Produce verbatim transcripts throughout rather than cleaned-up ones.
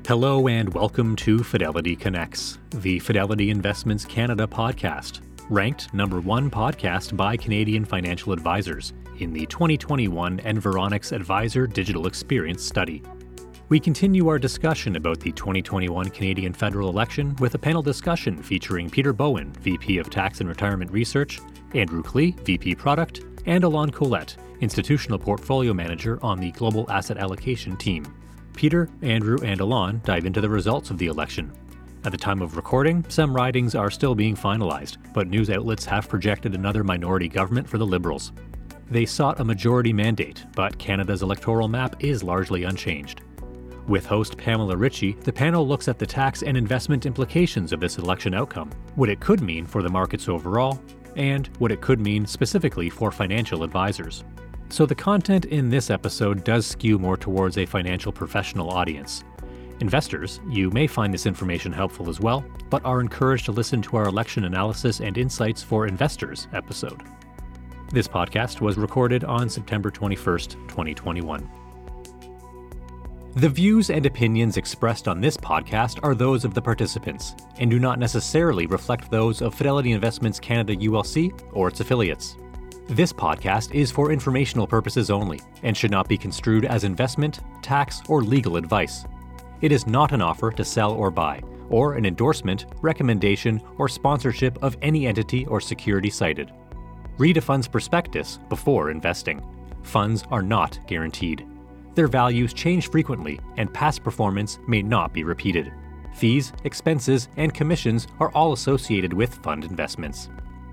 Hello and welcome to Fidelity Connects, the Fidelity Investments Canada podcast, ranked number one podcast by Canadian financial advisors in the twenty twenty-one Environics Advisor Digital Experience Study. We continue our discussion about the twenty twenty-one Canadian federal election with a panel discussion featuring Peter Bowen, V P of Tax and Retirement Research, Andrew Klee, V P Product, and Alon Collette, Institutional Portfolio Manager on the Global Asset Allocation team. Peter, Andrew, and Alon dive into the results of the election. At the time of recording, some ridings are still being finalized, but news outlets have projected another minority government for the Liberals. They sought a majority mandate, but Canada's electoral map is largely unchanged. With host Pamela Ritchie, the panel looks at the tax and investment implications of this election outcome, what it could mean for the markets overall, and what it could mean specifically for financial advisors. So the content in this episode does skew more towards a financial professional audience. Investors, you may find this information helpful as well, but are encouraged to listen to our election analysis and insights for investors episode. This podcast was recorded on September twenty-first, twenty twenty-one. The views and opinions expressed on this podcast are those of the participants and do not necessarily reflect those of Fidelity Investments Canada U L C or its affiliates. This podcast is for informational purposes only and should not be construed as investment, tax, or legal advice. It is not an offer to sell or buy, or an endorsement, recommendation, or sponsorship of any entity or security cited. Read a fund's prospectus before investing. Funds are not guaranteed. Their values change frequently, and past performance may not be repeated. Fees, expenses, and commissions are all associated with fund investments.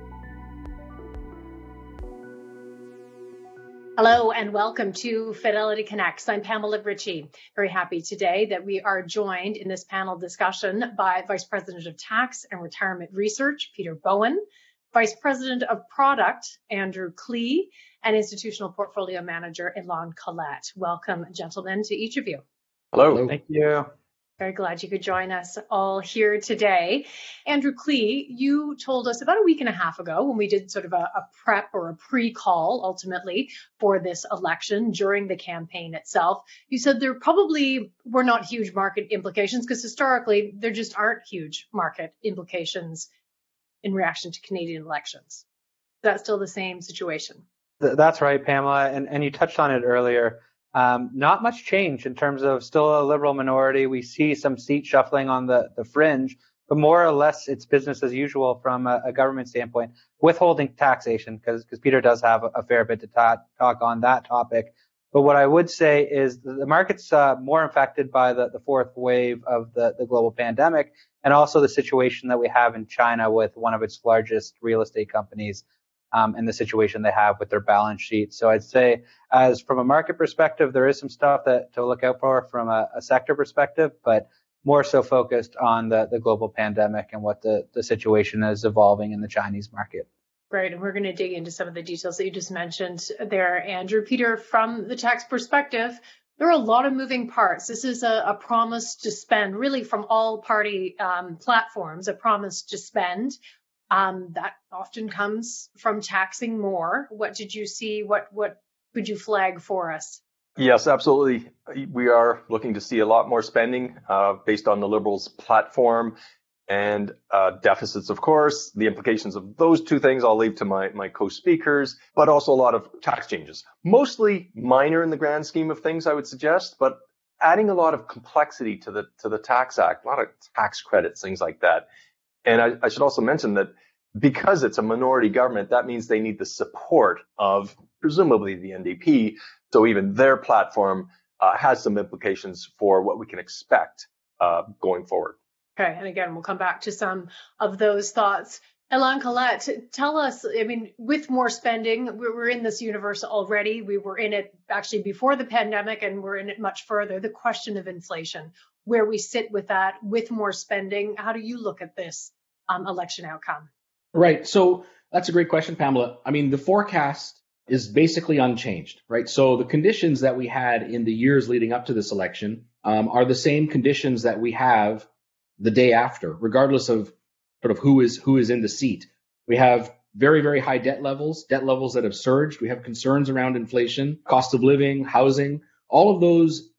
Hello and welcome to Fidelity Connects. I'm Pamela Ritchie. Very happy today that we are joined in this panel discussion by Vice President of Tax and Retirement Research, Peter Bowen, Vice President of Product, Andrew Klee, and Institutional Portfolio Manager, Alon Collette. Welcome, gentlemen, to each of you. Hello. Hello. Thank you. Very glad you could join us all here today. Andrew Klee, you told us about a week and a half ago when we did sort of a, a prep or a pre-call, ultimately, for this election during the campaign itself. You said there probably were not huge market implications because historically there just aren't huge market implications in reaction to Canadian elections. Is that still the same situation? That's right, Pamela. And, and you touched on it earlier. Um, not much change in terms of still a Liberal minority. We see some seat shuffling on the, the fringe, but more or less it's business as usual from a, a government standpoint, withholding taxation, because because Peter does have a, a fair bit to ta- talk on that topic. But what I would say is the market's uh, more affected by the, the fourth wave of the, the global pandemic and also the situation that we have in China with one of its largest real estate companies. Um, and the situation they have with their balance sheet. So I'd say, as from a market perspective, there is some stuff that to look out for from a, a sector perspective, but more so focused on the, the global pandemic and what the, the situation is evolving in the Chinese market. Great. And we're going to dig into some of the details that you just mentioned there, Andrew. Peter, from the tax perspective, there are a lot of moving parts. This is a, a promise to spend, really from all party um, platforms, a promise to spend. Um, that often comes from taxing more. What did you see? What what could you flag for us? Yes, absolutely. We are looking to see a lot more spending uh, based on the Liberals' platform and uh, deficits, of course. The implications of those two things I'll leave to my, my co-speakers, but also a lot of tax changes. Mostly minor in the grand scheme of things, I would suggest, but adding a lot of complexity to the to the Tax Act, a lot of tax credits, things like that. And I, I should also mention that because it's a minority government, that means they need the support of presumably the N D P. So even their platform uh, has some implications for what we can expect uh, going forward. Okay. And again, we'll come back to some of those thoughts. Alon Collette, tell us, I mean, with more spending, we're in this universe already. We were in it actually before the pandemic, and we're in it much further. The question of inflation, where we sit with that, with more spending. How do you look at this um, election outcome? Right. So that's a great question, Pamela. I mean, the forecast is basically unchanged, right? So the conditions that we had in the years leading up to this election um, are the same conditions that we have the day after, regardless of sort of who is who is in the seat. We have very, very high debt levels, debt levels that have surged. We have concerns around inflation, cost of living, housing. All of those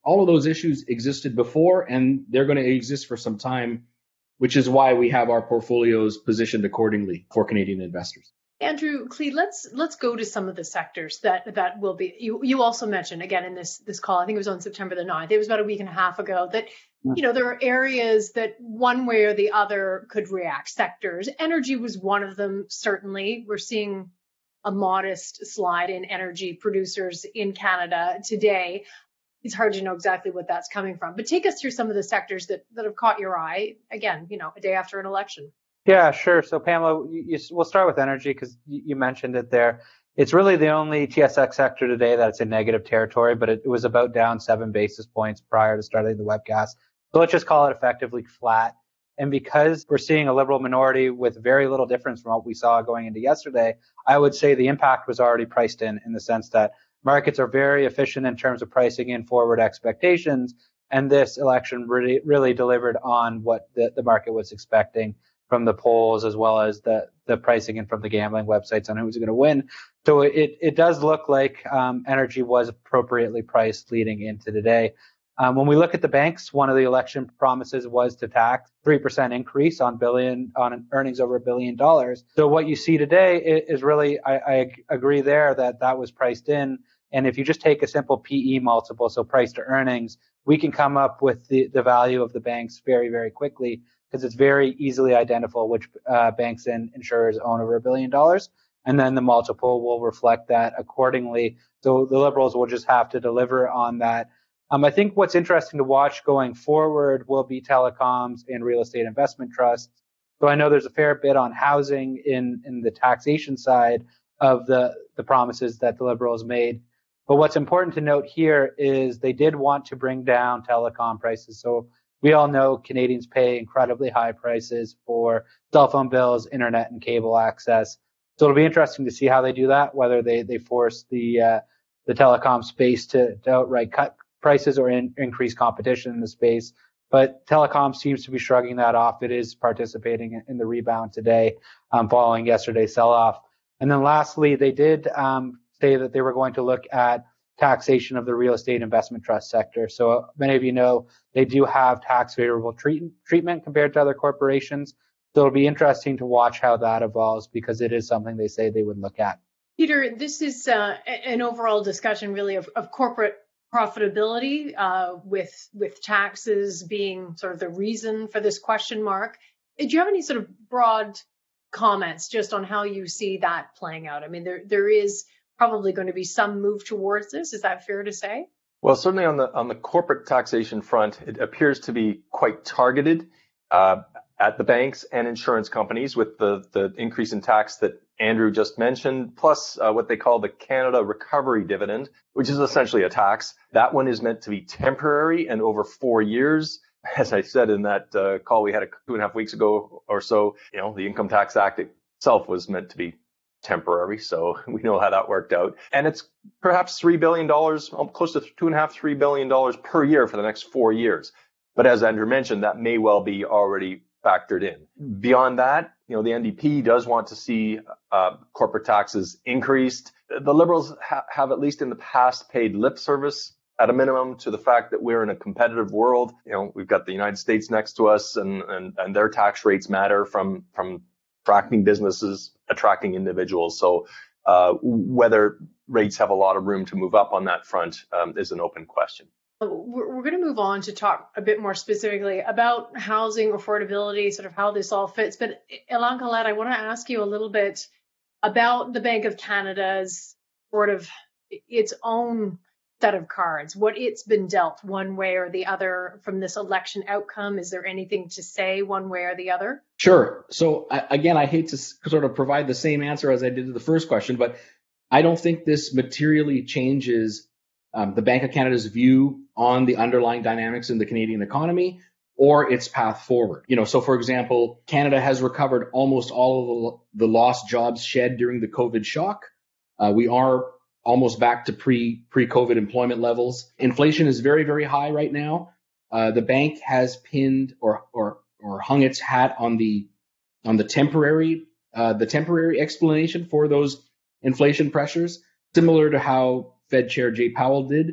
all of those issues existed before, and they're going to exist for some time, which is why we have our portfolios positioned accordingly for Canadian investors. Andrew Klee, let's let's go to some of the sectors that that will be. You you also mentioned again in this this call, I think it was on September the ninth. It was about a week and a half ago that you know there are areas that one way or the other could react. Sectors, energy was one of them. Certainly, we're seeing a modest slide in energy producers in Canada today. It's hard to know exactly what that's coming from, but take us through some of the sectors that that have caught your eye. Again, you know, a day after an election. Yeah, sure. So Pamela, you, you, we'll start with energy because you, you mentioned it there. It's really the only T S X sector today that's in negative territory, but it, it was about down seven basis points prior to starting the webcast. So let's just call it effectively flat. And because we're seeing a Liberal minority with very little difference from what we saw going into yesterday, I would say the impact was already priced in, in the sense that markets are very efficient in terms of pricing in forward expectations. And this election really, really delivered on what the, the market was expecting from the polls, as well as the, the pricing in from the gambling websites on who's going to win. So it, it does look like um, energy was appropriately priced leading into today. Um, when we look at the banks, one of the election promises was to tax three percent increase on billion on earnings over a billion dollars. So what you see today is really, I, I agree there that that was priced in. And if you just take a simple P E multiple, so price to earnings, we can come up with the, the value of the banks very, very quickly, because it's very easily identifiable which uh, banks and insurers own over a billion dollars. And then the multiple will reflect that accordingly. So the Liberals will just have to deliver on that. Um, I think what's interesting to watch going forward will be telecoms and real estate investment trusts. So I know there's a fair bit on housing in, in the taxation side of the, the promises that the Liberals made. But what's important to note here is they did want to bring down telecom prices. So we all know Canadians pay incredibly high prices for cell phone bills, internet, and cable access. So it'll be interesting to see how they do that, whether they, they force the uh, the telecom space to, to outright cut prices or in, increase competition in the space. But telecom seems to be shrugging that off. It is participating in the rebound today, um, following yesterday's sell-off. And then lastly, they did um, say that they were going to look at taxation of the real estate investment trust sector. So uh, many of you know they do have tax favorable treat- treatment compared to other corporations. So it'll be interesting to watch how that evolves, because it is something they say they would look at. Peter, this is uh, an overall discussion really of, of corporate profitability, uh, with with taxes being sort of the reason for this question mark. Do you have any sort of broad comments just on how you see that playing out? I mean, there there is probably going to be some move towards this. Is that fair to say? Well, certainly on the on the corporate taxation front, it appears to be quite targeted uh, at the banks and insurance companies, with the the increase in tax that Andrew just mentioned, plus uh, what they call the Canada Recovery Dividend, which is essentially a tax. That one is meant to be temporary and over four years. As I said in that uh, call we had a two and a half weeks ago or so, you know, the Income Tax Act itself was meant to be temporary. So we know how that worked out. And it's perhaps three billion dollars, close to two and a half, three billion dollars per year for the next four years. But as Andrew mentioned, that may well be already factored in. Beyond that, you know, the N D P does want to see uh, corporate taxes increased. The Liberals ha- have, at least in the past, paid lip service at a minimum to the fact that we're in a competitive world. You know, we've got the United States next to us, and and, and their tax rates matter from from attracting businesses, attracting individuals. So uh, whether rates have a lot of room to move up on that front um, is an open question. We're, we're going to move on to talk a bit more specifically about housing affordability, sort of how this all fits. But Ilan Khaled, I want to ask you a little bit about the Bank of Canada's sort of its own set of cards, what it's been dealt one way or the other from this election outcome. Is there anything to say one way or the other? Sure. So I, again, I hate to sort of provide the same answer as I did to the first question, but I don't think this materially changes um, the Bank of Canada's view on the underlying dynamics in the Canadian economy or its path forward. You know, so for example, Canada has recovered almost all of the, the lost jobs shed during the COVID shock. Uh, we are almost back to pre, pre-COVID employment levels. Inflation is very, very high right now. Uh, the bank has pinned or, or, or hung its hat on the, on the temporary, uh, the temporary explanation for those inflation pressures, similar to how Fed Chair Jay Powell did.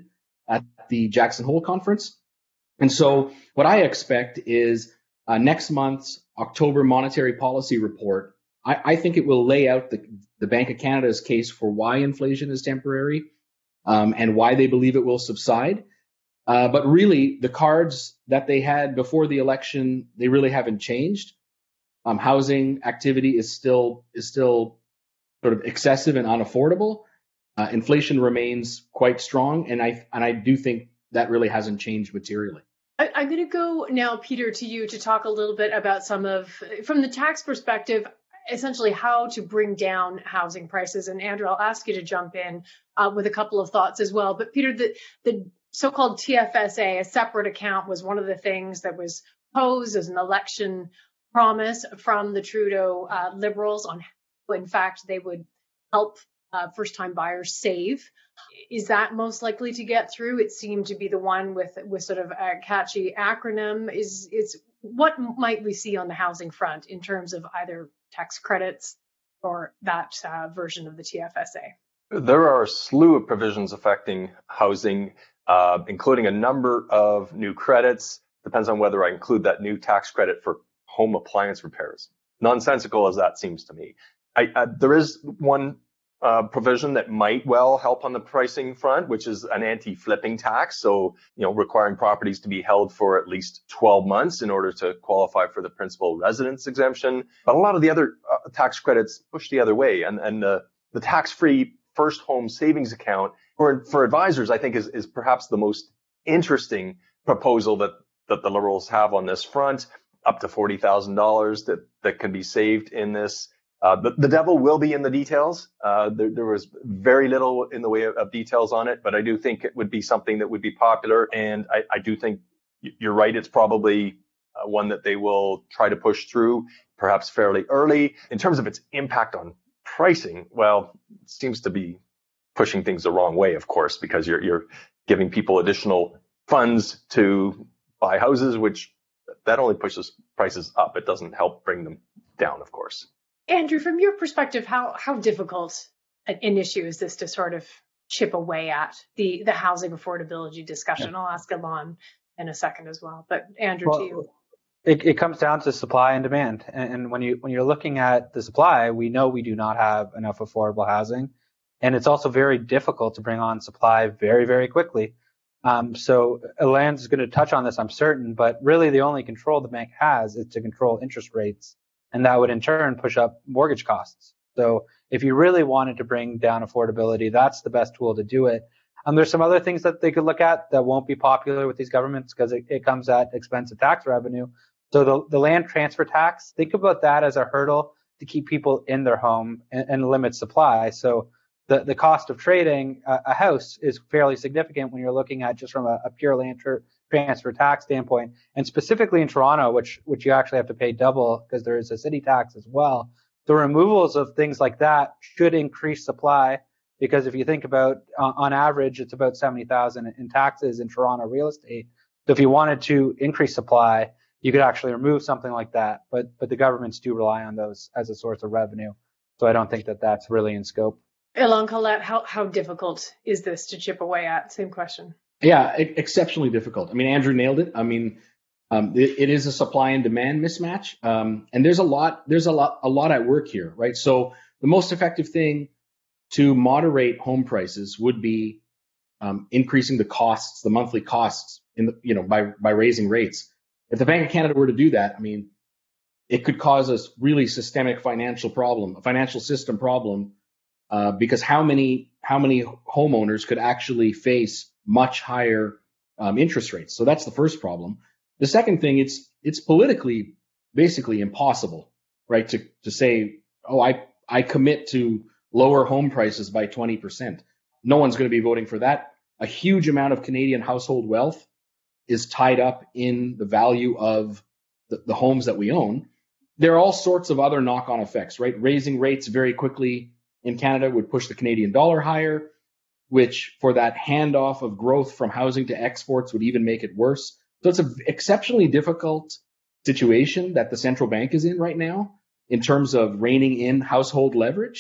at the Jackson Hole conference. And so what I expect is uh, next month's October monetary policy report, I, I think it will lay out the, the Bank of Canada's case for why inflation is temporary um, and why they believe it will subside. Uh, but really, the cards that they had before the election, they really haven't changed. Um, housing activity is still is still sort of excessive and unaffordable. Uh, inflation remains quite strong, and I and I do think that really hasn't changed materially. I, I'm going to go now, Peter, to you to talk a little bit about some of, from the tax perspective, essentially how to bring down housing prices. And Andrew, I'll ask you to jump in uh, with a couple of thoughts as well. But Peter, the the so-called T F S A, a separate account, was one of the things that was posed as an election promise from the Trudeau uh, Liberals on how, in fact, they would help uh, first-time buyers save. Is that most likely to get through? It seemed to be the one with with sort of a catchy acronym. Is it's what might we see on the housing front in terms of either tax credits or that uh, version of the T F S A? There are a slew of provisions affecting housing, uh, including a number of new credits. Depends on whether I include that new tax credit for home appliance repairs. Nonsensical as that seems to me. I, uh, there is one uh, provision that might well help on the pricing front, which is an anti-flipping tax. So, you know, requiring properties to be held for at least twelve months in order to qualify for the principal residence exemption. But a lot of the other uh, tax credits push the other way. And, and the, the tax-free first home savings account for, for advisors, I think, is, is perhaps the most interesting proposal that, that the Liberals have on this front. Up to forty thousand dollars that, that can be saved in this. Uh, the, the devil will be in the details. Uh, there, there was very little in the way of, of details on it, but I do think it would be something that would be popular. And I, I do think you're right. It's probably uh, one that they will try to push through, perhaps fairly early. In terms of its impact on pricing, well, it seems to be pushing things the wrong way, of course, because you're, you're giving people additional funds to buy houses, which that only pushes prices up. It doesn't help bring them down, of course. Andrew, from your perspective, how how difficult an issue is this to sort of chip away at the, the housing affordability discussion? I'll ask Alon in a second as well. But Andrew, well, to you. It, it comes down to supply and demand. And, and when you when you're looking at the supply, we know we do not have enough affordable housing. And it's also very difficult to bring on supply very, very quickly. Um, so Alon's going to touch on this, I'm certain, but really the only control the bank has is to control interest rates, and that would in turn push up mortgage costs. So if you really wanted to bring down affordability, that's the best tool to do it. Um, there's some other things that they could look at that won't be popular with these governments because it, it comes at expensive tax revenue. So the, the land transfer tax, think about that as a hurdle to keep people in their home and, and limit supply. So The, the cost of trading a, a house is fairly significant when you're looking at just from a, a pure land tr- transfer tax standpoint. And specifically in Toronto, which which you actually have to pay double because there is a city tax as well. The removals of things like that should increase supply because if you think about, uh, on average, it's about seventy thousand dollars in taxes in Toronto real estate. So if you wanted to increase supply, you could actually remove something like that. But but the governments do rely on those as a source of revenue. So I don't think that that's really in scope. Alon Collette, how, how difficult is this to chip away at? Same question. Yeah, e- exceptionally difficult. I mean, Andrew nailed it. I mean, um, it, it is a supply and demand mismatch. Um, and there's a lot, there's a lot, a lot at work here, right? So the most effective thing to moderate home prices would be um, increasing the costs, the monthly costs in the, you know, by, by raising rates. If the Bank of Canada were to do that, I mean, it could cause us really systemic financial problem, a financial system problem. Uh, because how many how many homeowners could actually face much higher um, interest rates? So that's the first problem. The second thing, it's it's politically basically impossible, right? To to say, oh, I I commit to lower home prices by twenty percent. No one's going to be voting for that. A huge amount of Canadian household wealth is tied up in the value of the, the homes that we own. There are all sorts of other knock-on effects, right? Raising rates very quickly in Canada would push the Canadian dollar higher, which for that handoff of growth from housing to exports would even make it worse. So it's an exceptionally difficult situation that the central bank is in right now in terms of reining in household leverage.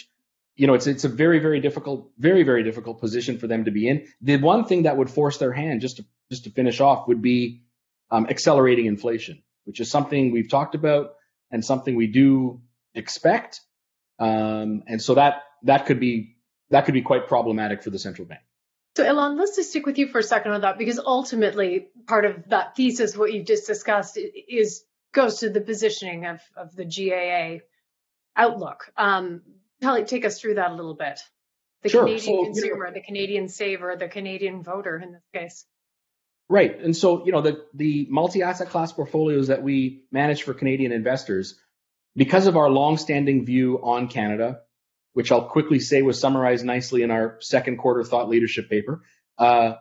you know, it's it's a very, very difficult, very, very difficult position for them to be in. The one thing that would force their hand, just to just to finish off, would be um, accelerating inflation, which is something we've talked about and something we do expect. Um, and so that that could be that could be quite problematic for the central bank. So, Ilan, let's just stick with you for a second on that, because ultimately part of that thesis, what you've just discussed, is goes to the positioning of, of the G A A outlook. Um, Tell, take us through that a little bit. The Sure. Canadian So, consumer, you know, the Canadian saver, the Canadian voter in this case. Right. And so, you know, the, the multi-asset class portfolios that we manage for Canadian investors, because of our long-standing view on Canada, which I'll quickly say was summarized nicely in our second quarter thought leadership paper, uh,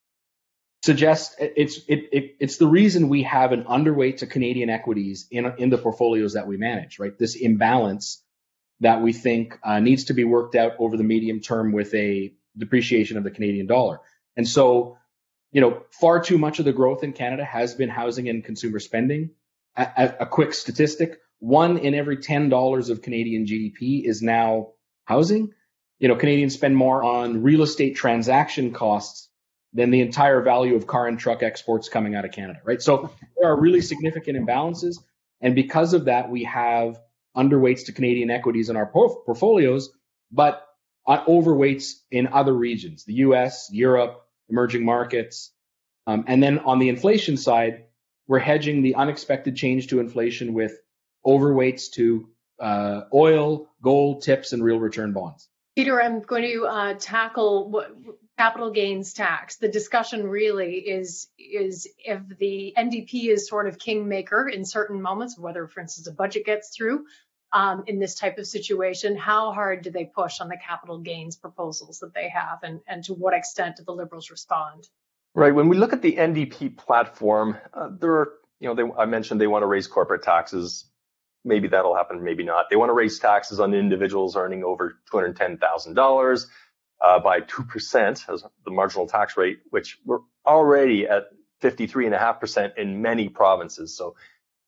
suggests it's it, it it's the reason we have an underweight to Canadian equities in in the portfolios that we manage. Right. This imbalance that we think uh, needs to be worked out over the medium term with a depreciation of the Canadian dollar. And so, you know, far too much of the growth in Canada has been housing and consumer spending. A, a, a quick statistic, one in every ten dollars of Canadian G D P is now housing. You know, Canadians spend more on real estate transaction costs than the entire value of car and truck exports coming out of Canada, right? So there are really significant imbalances. And because of that, we have underweights to Canadian equities in our portfolios, but overweights in other regions, the U S, Europe, emerging markets. Um, and then on the inflation side, we're hedging the unexpected change to inflation with overweights to uh, oil, gold, tips, and real return bonds. Peter, I'm going to uh, tackle what, capital gains tax. The discussion really is, is if the N D P is sort of kingmaker in certain moments, whether, for instance, a budget gets through um, in this type of situation, how hard do they push on the capital gains proposals that they have, and, and to what extent do the Liberals respond? Right. When we look at the N D P platform, uh, there are, you know, they, I mentioned they want to raise corporate taxes. Maybe that'll happen, maybe not. They want to raise taxes on individuals earning over two hundred ten thousand dollars uh, by two percent as the marginal tax rate, which we're already at fifty-three point five percent in many provinces. So,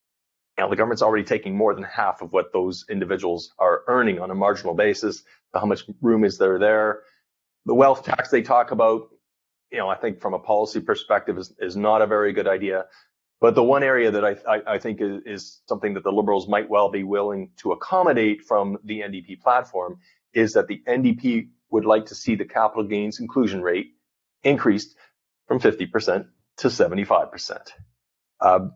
you know, the government's already taking more than half of what those individuals are earning on a marginal basis. So how much room is there there? The wealth tax they talk about, you know, I think from a policy perspective is, is not a very good idea. But the one area that I, I, I think is, is something that the Liberals might well be willing to accommodate from the N D P platform is that the N D P would like to see the capital gains inclusion rate increased from fifty percent to seventy-five percent. Uh,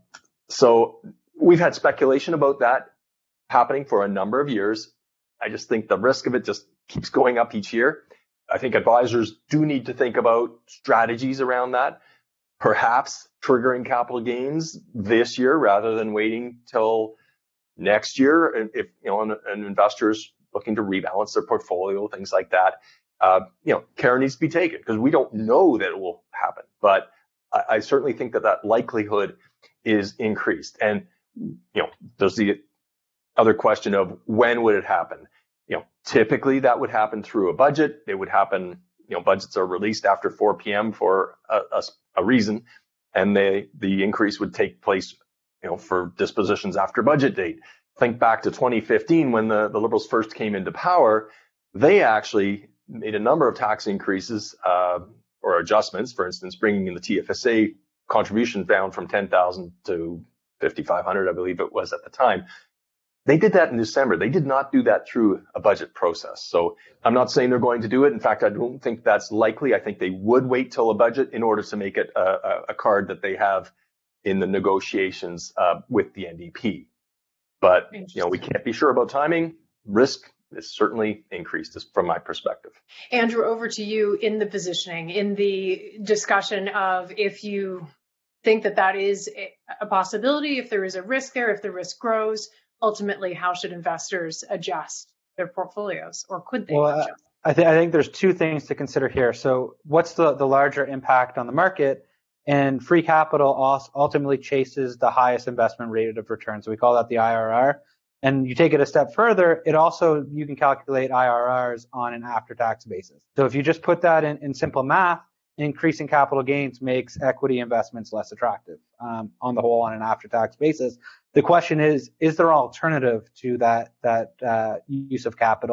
so we've had speculation about that happening for a number of years. I just think the risk of it just keeps going up each year. I think advisors do need to think about strategies around that. Perhaps triggering capital gains this year rather than waiting till next year. And if, you know, an, an investor is looking to rebalance their portfolio, things like that, uh, you know, care needs to be taken because we don't know that it will happen. But I, I certainly think that that likelihood is increased. And, you know, there's the other question of when would it happen? You know, typically that would happen through a budget. It would happen, you know, budgets are released after four p.m. for a, a, a reason, and they, the increase would take place, you know, for dispositions after budget date. Think back to twenty fifteen when the, the Liberals first came into power. They actually made a number of tax increases uh, or adjustments, for instance, bringing in the T F S A contribution down from ten thousand to fifty-five hundred, I believe it was at the time. They did that in December. They did not do that through a budget process. So I'm not saying they're going to do it. In fact, I don't think that's likely. I think they would wait till a budget in order to make it a, a card that they have in the negotiations uh, with the N D P. But, you know, we can't be sure about timing. Risk is certainly increased from my perspective. Andrew, over to you in the positioning, in the discussion of if you think that that is a possibility, if there is a risk there, if the risk grows, ultimately, how should investors adjust their portfolios, or could they well, adjust? I, th- I think there's two things to consider here. So what's the, the larger impact on the market? And free capital ultimately chases the highest investment rate of return. So we call that the I R R. And you take it a step further, it also, you can calculate I R Rs on an after-tax basis. So if you just put that in, in simple math, increasing capital gains makes equity investments less attractive um, on the whole on an after-tax basis. The question is, is there an alternative to that that uh, use of capital?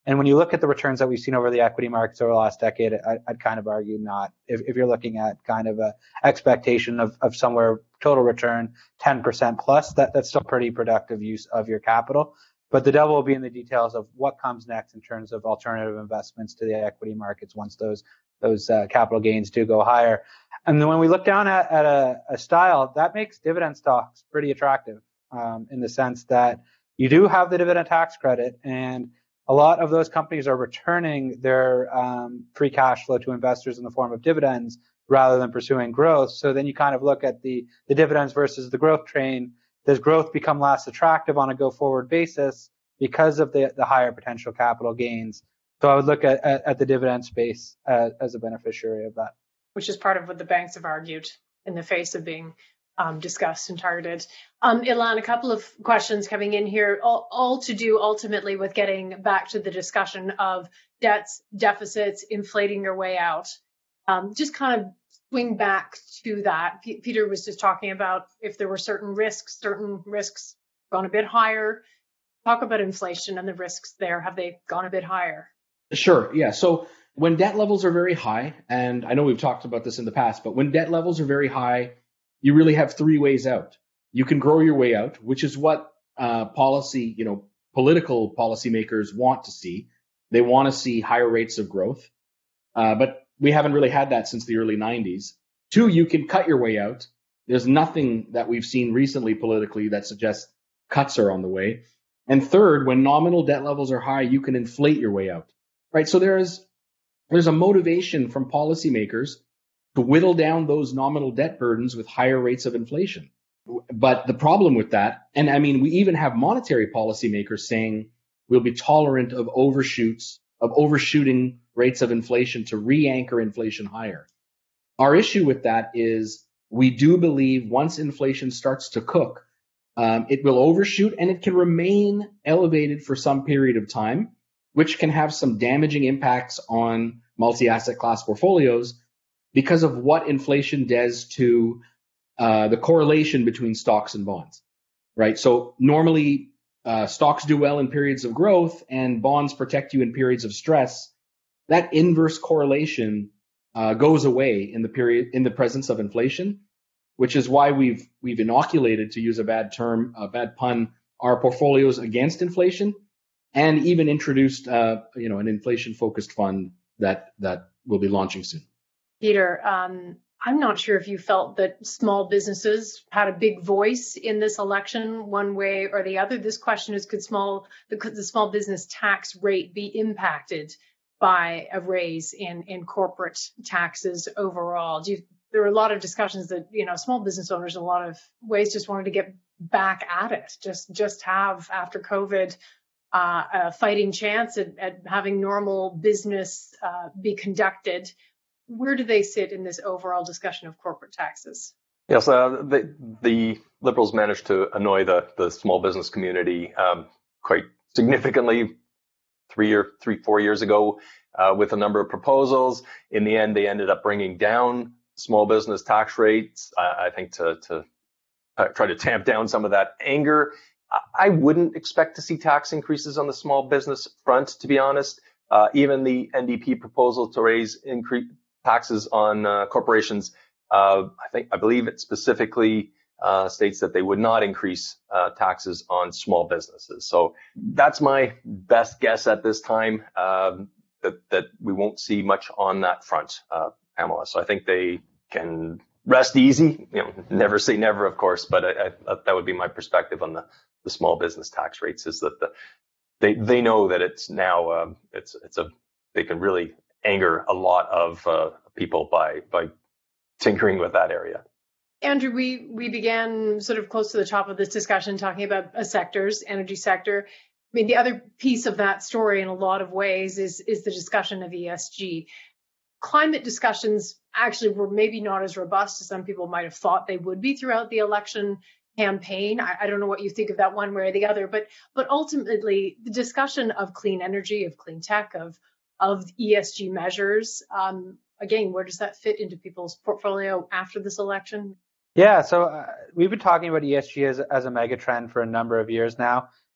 And when you look at the returns that we've seen over the equity markets over the last decade, I, I'd kind of argue not. If, if you're looking at kind of a expectation of, of somewhere total return ten percent plus, that, that's still pretty productive use of your capital. But the devil will be in the details of what comes next in terms of alternative investments to the equity markets once those those uh, capital gains do go higher. And then when we look down at, at a, a style, that makes dividend stocks pretty attractive um, in the sense that you do have the dividend tax credit, and a lot of those companies are returning their um, free cash flow to investors in the form of dividends rather than pursuing growth. So then you kind of look at the, the dividends versus the growth train. Does growth become less attractive on a go-forward basis because of the, the higher potential capital gains? So I would look at, at, at the dividend space as, as a beneficiary of that. Which is part of what the banks have argued in the face of being um, discussed and targeted. Um, Ilan, a couple of questions coming in here, all, all to do ultimately with getting back to the discussion of debts, deficits, inflating your way out. Um, just kind of swing back to that. P- Peter was just talking about if there were certain risks, certain risks gone a bit higher. Talk about inflation and the risks there. Have they gone a bit higher? Sure. Yeah. So when debt levels are very high, and I know we've talked about this in the past, but when debt levels are very high, you really have three ways out. You can grow your way out, which is what uh, policy, you know, political policymakers want to see. They want to see higher rates of growth, uh, but we haven't really had that since the early nineties. Two, you can cut your way out. There's nothing that we've seen recently politically that suggests cuts are on the way. And third, when nominal debt levels are high, you can inflate your way out, right? So there's there's a motivation from policymakers to whittle down those nominal debt burdens with higher rates of inflation. But the problem with that, and I mean, we even have monetary policymakers saying we'll be tolerant of overshoots, of overshooting rates of inflation to re-anchor inflation higher. Our issue with that is we do believe once inflation starts to cook, um, it will overshoot and it can remain elevated for some period of time, which can have some damaging impacts on multi-asset class portfolios because of what inflation does to uh, the correlation between stocks and bonds, right? So normally uh, stocks do well in periods of growth and bonds protect you in periods of stress. That inverse correlation uh, goes away in the period in the presence of inflation, which is why we've we've inoculated, to use a bad term, a bad pun, our portfolios against inflation, and even introduced uh, you know an inflation-focused fund that that will be launching soon. Peter, um, I'm not sure if you felt that small businesses had a big voice in this election one way or the other. This question is, could small the, could the small business tax rate be impacted by a raise in, in corporate taxes overall? Do you, there were a lot of discussions that, you know, small business owners in a lot of ways just wanted to get back at it, just just have, after COVID, uh, a fighting chance at, at having normal business uh, be conducted. Where do they sit in this overall discussion of corporate taxes? Yes, uh, the, the Liberals managed to annoy the, the small business community um, quite significantly three or three, four years ago uh, with a number of proposals. In the end, they ended up bringing down small business tax rates, uh, I think, to, to uh, try to tamp down some of that anger. I wouldn't expect to see tax increases on the small business front, to be honest. Uh, even the N D P proposal to raise increase taxes on uh, corporations, uh, I think, I believe it specifically uh, states that they would not increase uh, taxes on small businesses. So that's my best guess at this time, um, that, that we won't see much on that front, uh, Pamela. So I think they can rest easy. You know, never say never, of course, but I, I, that would be my perspective on the, the small business tax rates, is that the, they they know that it's now uh, it's it's a they can really anger a lot of uh, people by by tinkering with that area. Andrew, we we began sort of close to the top of this discussion talking about a sectors, energy sector. I mean, the other piece of that story in a lot of ways is is the discussion of E S G. Climate discussions actually were maybe not as robust as some people might have thought they would be throughout the election campaign. I, I don't know what you think of that one way or the other, but but ultimately the discussion of clean energy, of clean tech, of of E S G measures, um, again, where does that fit into people's portfolio after this election? Yeah, so uh, we've been talking about E S G as, as a mega trend for a number of years now.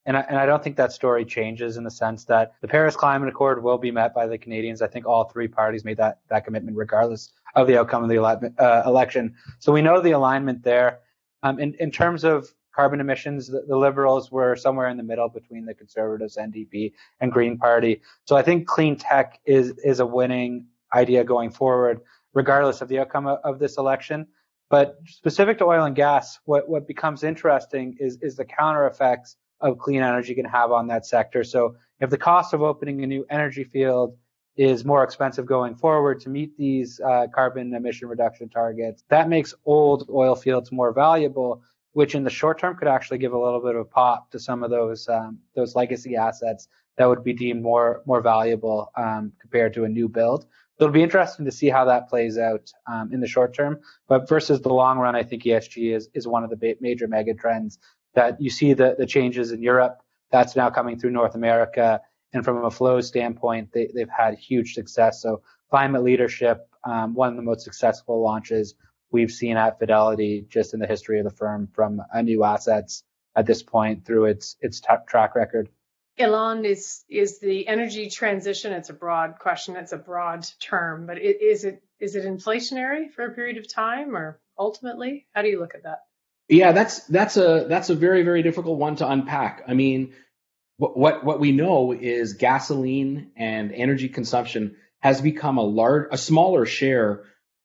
And I, and I don't think that story changes in the sense that the Paris Climate Accord will be met by the Canadians. I think all three parties made that, that commitment regardless of the outcome of the ele- uh, election. So we know the alignment there. Um, in, in terms of carbon emissions, the, the Liberals were somewhere in the middle between the Conservatives, N D P, and Green Party. So I think clean tech is, is a winning idea going forward, regardless of the outcome of, of this election. But specific to oil and gas, what, what becomes interesting is, is the counter effects of clean energy can have on that sector. So if the cost of opening a new energy field is more expensive going forward to meet these uh, carbon emission reduction targets, that makes old oil fields more valuable, which in the short term could actually give a little bit of a pop to some of those um, those legacy assets that would be deemed more more valuable um, compared to a new build. So it'll be interesting to see how that plays out um, in the short term. But versus the long run, I think E S G is is one of the major mega trends that you see the, the changes in Europe. That's now coming through North America. And from a flow standpoint, they, they've had huge success. So climate leadership, um, one of the most successful launches we've seen at Fidelity just in the history of the firm from a new assets at this point through its its t- track record. Alon, is is the energy transition, it's a broad question, it's a broad term, but it, is it is it inflationary for a period of time, or ultimately, how do you look at that? Yeah, that's that's a that's a very, very difficult one to unpack. I mean, what what, what we know is gasoline and energy consumption has become a large, a smaller share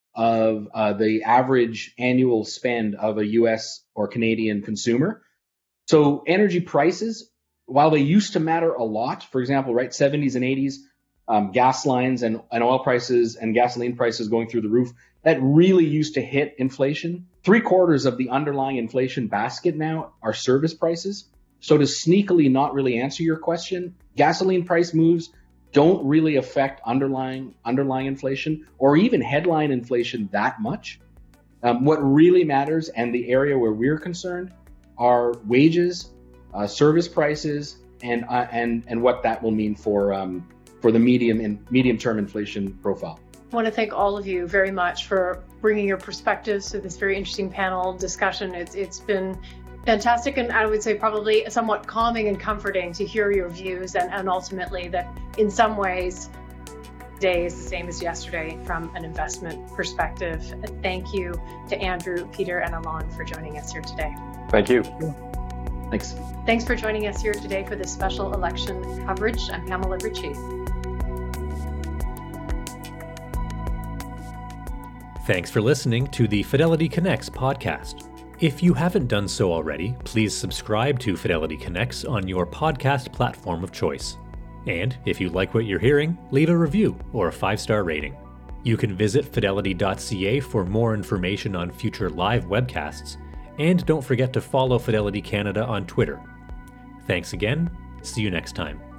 of uh, the average annual spend of a U S or Canadian consumer. So energy prices, while they used to matter a lot, for example, right, seventies and eighties, um, gas lines and, and oil prices and gasoline prices going through the roof, that really used to hit inflation. Three quarters of the underlying inflation basket now are service prices. So to sneakily not really answer your question, gasoline price moves don't really affect underlying underlying inflation or even headline inflation that much. Um, what really matters, and the area where we're concerned, are wages, uh, service prices, and uh, and and what that will mean for um, for the medium and medium term inflation profile. I want to thank all of you very much for bringing your perspectives to this very interesting panel discussion. It's it's been fantastic, and I would say probably somewhat calming and comforting to hear your views, and, and ultimately that in some ways today is the same as yesterday from an investment perspective. Thank you to Andrew, Peter, and Alon for joining us here today. Thank you. Thanks. Thanks for joining us here today for this special election coverage. I'm Pamela Ritchie. Thanks for listening to the Fidelity Connects podcast. If you haven't done so already, please subscribe to Fidelity Connects on your podcast platform of choice. And if you like what you're hearing, leave a review or a five-star rating. You can visit fidelity dot c a for more information on future live webcasts, and don't forget to follow Fidelity Canada on Twitter. Thanks again. See you next time.